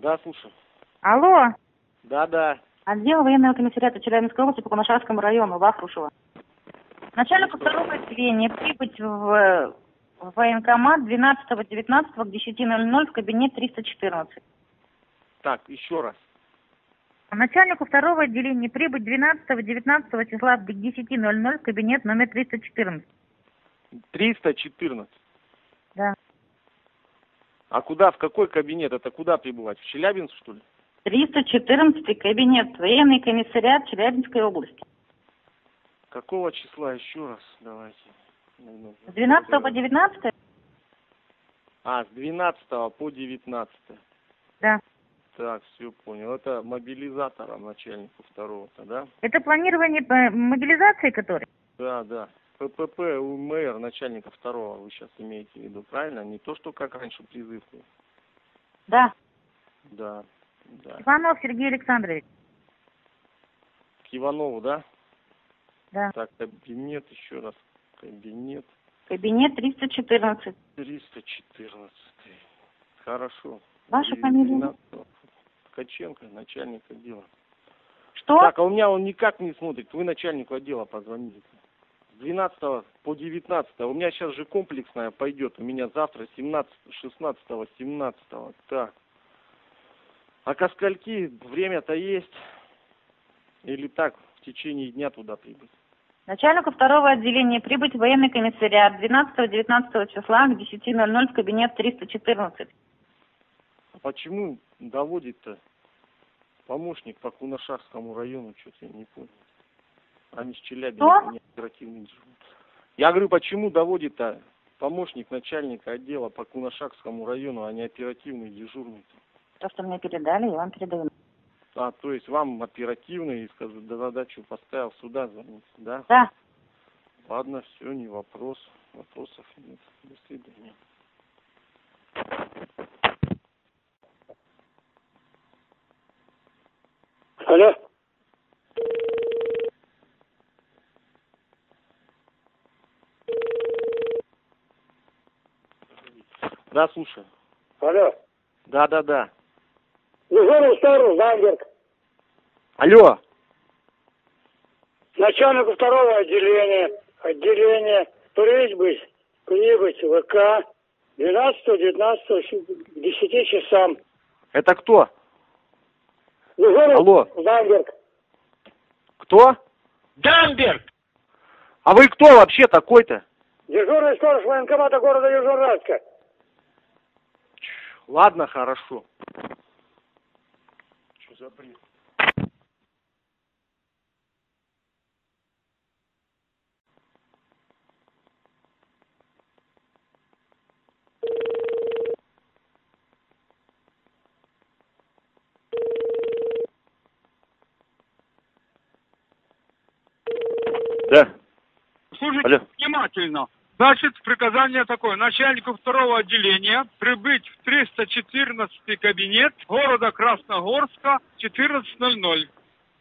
Да, слушай. Алло. Да. Отдел военного комиссариата Челябинской области по Коношарскому району, Вахрушева. Начальнику второго отделения прибыть в военкомат 12-19 к 10:00 в кабинет 314. Так, еще раз. Начальнику второго отделения прибыть 12-19 числа к 10:00 в кабинет номер 314. 314. Да. А куда, в какой кабинет? Это куда прибывать? В Челябинск, что ли? 314 кабинет, военный комиссариат Челябинской области. Какого числа? Еще раз давайте. С 12 по 19? А, с 12 по 19. Да. Так, все понял. Это мобилизатором начальнику второго-то, да? Это планирование мобилизации, который? Да. ППП, УМР начальника второго вы сейчас имеете в виду, правильно? Не то, что как раньше призыв был. Да. Да. Иванов Сергей Александрович. К Иванову, да? Да. Так, кабинет, еще раз. Кабинет. Кабинет 314. 314. Хорошо. Ваша фамилия? Ткаченко, начальник отдела. Что? Так, а у меня он никак не смотрит. Вы начальнику отдела позвоните. С 12 по 19. У меня сейчас же комплексная пойдет. У меня завтра 17, 16, 17. Так. А ко скольки время-то есть? Или так, в течение дня туда прибыть? Начальнику второго отделения прибыть в военный комиссариат 12-19 числа к 10:00 в кабинет 314. А почему доводит-то помощник по Кунашарскому району? Что-то я не понял. Они с Челябинска не оперативный дежурный. Я говорю, почему доводит-то помощник начальника отдела по Кунашарскому району, а не оперативный дежурный? То, что мне передали, я вам передаю. А, то есть вам оперативный, и задачу поставил сюда звонить, да? Да. Ладно, все, не вопрос. Вопросов нет. До свидания. Алло. Да, слушай. Алло. Да. Дежурный сторож, Зандерг. Алло. Начальнику второго отделения прибыть в ВК 12-19 к 10 часам. Это кто? Дежурный Алло. Зандерг. Кто? Дамберг! А вы кто вообще такой-то? Дежурный сторож военкомата города Южноуральска. Ладно, хорошо. Что за бред? Да. Слушайте Алло. внимательно. Значит, приказание такое. Начальнику второго отделения прибыть в 314 кабинет города Красногорска 14:00.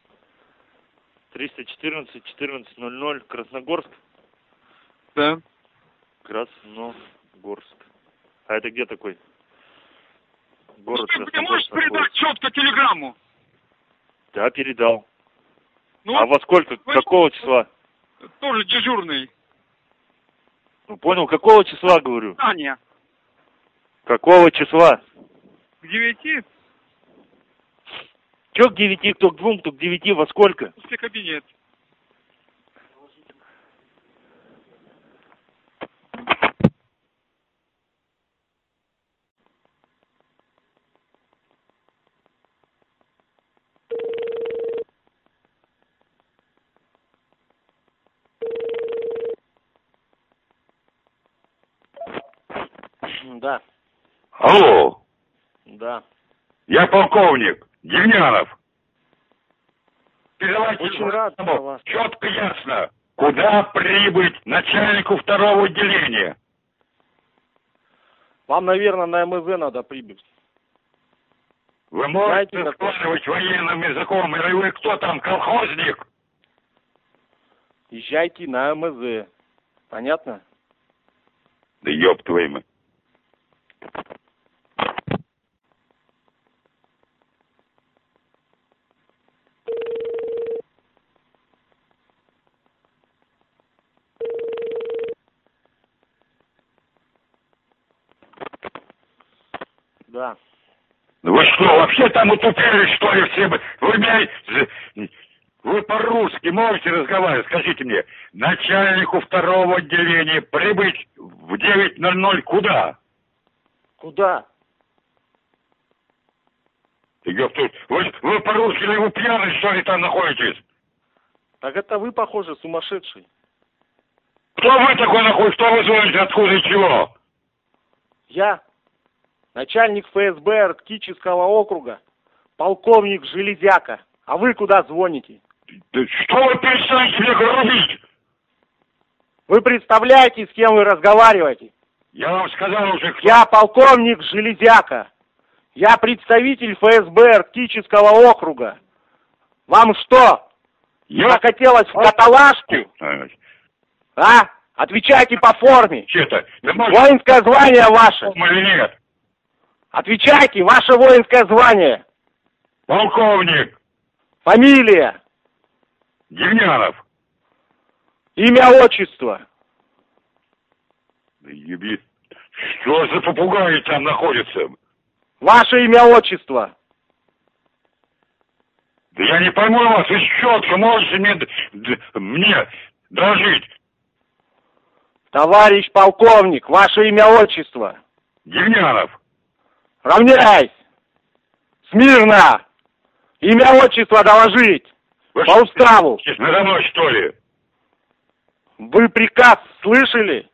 314, 14:00, Красногорск? Да. Красногорск. А это где такой? Город Ты не Красногорск. можешь передать четко телеграмму? Да, передал. Ну, А во сколько? Какого числа? Тоже дежурный. Ну, понял, какого числа, говорю? Таня. Какого числа? К 9 Че к 9, кто к 2, кто к 9, во сколько? после кабинет. Да. Алло, Да. я полковник Демьянов. Передавайте Очень рад за вас. четко ясно, куда прибыть начальнику второго отделения. Вам, наверное, на МЗ надо прибыть. Вы можете Знаете, как- разговаривать военным языком, или вы кто там, колхозник? Езжайте на МЗ. Понятно? Да ёб твою мать. Да. Вы что, вообще там утупили, что ли, все? Вы по-русски можете разговаривать? Скажите мне, начальнику второго отделения прибыть в 9:00 куда? Куда? Ёпта, вы по-русски или вы пьяный, что ли, там находитесь? Так это вы, похоже, сумасшедший. Кто вы такой находитесь? Что вы звоните, откуда и чего? Я начальник ФСБ Арктического округа, полковник Железяка. А вы куда звоните? Да что вы перестанете мне грубить? Вы представляете, с кем вы разговариваете? Я вам сказал уже, кто... Я полковник Железяка. Я представитель ФСБ Арктического округа. Вам что, захотелось в каталажку? А? Отвечайте по форме. Че-то? Воинское звание ваше. Или нет? Отвечайте, ваше воинское звание. Полковник Фамилия. Демьянов. Имя, отчество. Да еби... Что за попугаи там находятся? Ваше имя, отчество. Да я не пойму вас, вы четко можете мне доложить. Товарищ полковник, ваше имя, отчество. Демьянов. Равняйсь. Смирно. Имя, отчество доложить. Вы По уставу. Надо мной, что ли? Вы приказ слышали?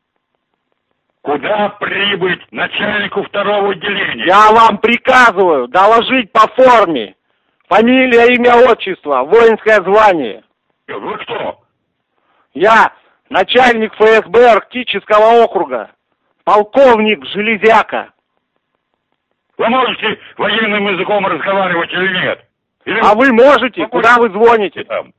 Куда прибыть начальнику второго отделения? Я вам приказываю доложить по форме. Фамилия, имя, отчество, воинское звание. Вы кто? Я начальник ФСБ Арктического округа, полковник Железяка. Вы можете военным языком разговаривать или нет? Или А вы можете? Куда вы звоните? там?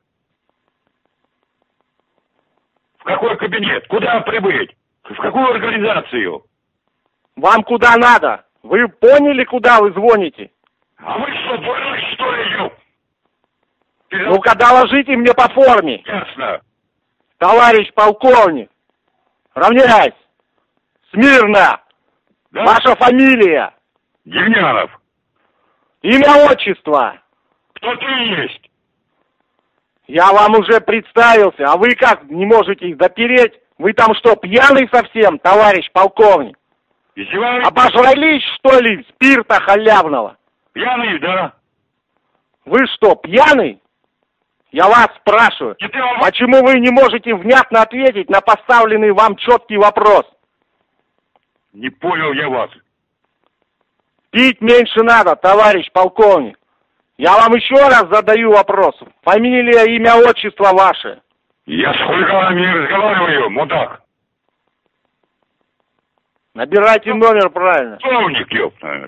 В какой кабинет? Куда прибыть? В какую организацию? Вам куда надо? Вы поняли, куда вы звоните? А вы что, дурак, что ли? Ну-ка, доложите мне по форме. Ясно. Товарищ полковник, равняйсь. Смирно. Да? Ваша фамилия. Демьянов. Имя, отчество. Кто ты есть? Я вам уже представился, а вы как, не можете их допереть? Вы там что, пьяный совсем, товарищ полковник? Издеваетесь? Обожрались, что ли, спирта халявного? Пьяный, да? Вы что, пьяный? Я вас спрашиваю, И ты вам... почему вы не можете внятно ответить на поставленный вам четкий вопрос? Не понял я вас. Пить меньше надо, товарищ полковник. Я вам еще раз задаю вопрос. Фамилия, имя, отчество ваше. Я с хулиганами не разговариваю, мудак. Набирайте номер правильно. Полковник, ёпта.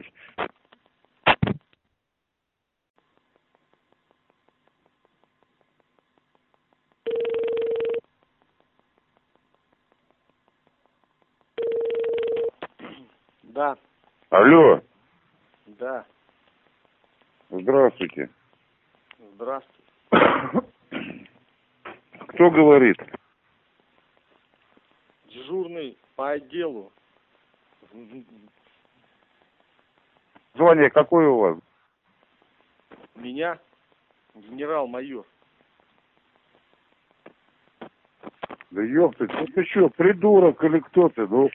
Да, Алло, да, здравствуйте. здравствуйте. Кто говорит? Дежурный по отделу. Звание какое у вас? Меня генерал-майор. Да ёпта, ты что, придурок или кто ты, ну?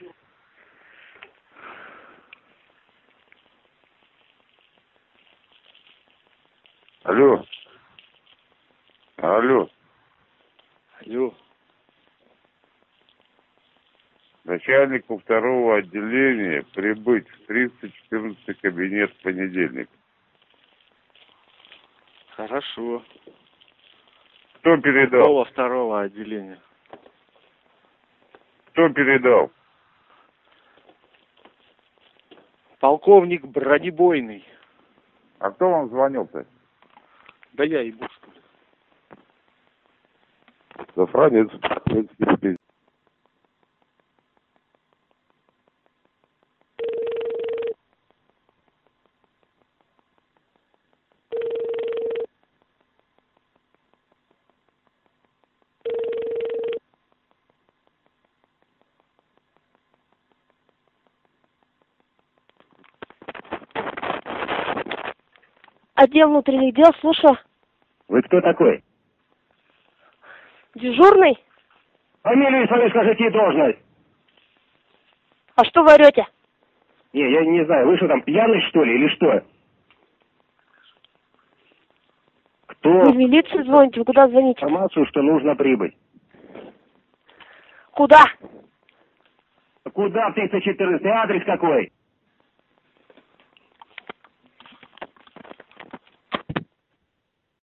Алло. Алло. Алло. Начальнику второго отделения прибыть в 314 кабинет в понедельник. Хорошо. Кто передал? Какого второго отделения? Кто передал? Полковник Бронебойный. А кто вам звонил-то? Да я ебу, что ли. Зафранец. Отдел внутренних дел, слушаю. Вы кто такой? Дежурный? Фамилию свою скажите и должность. А что вы орете? Не, я не знаю, вы что там, пьяный что ли или что? Кто? Вы в милицию звоните? Вы куда звоните? Информацию, что нужно прибыть. Куда? Куда в 314? Адрес какой?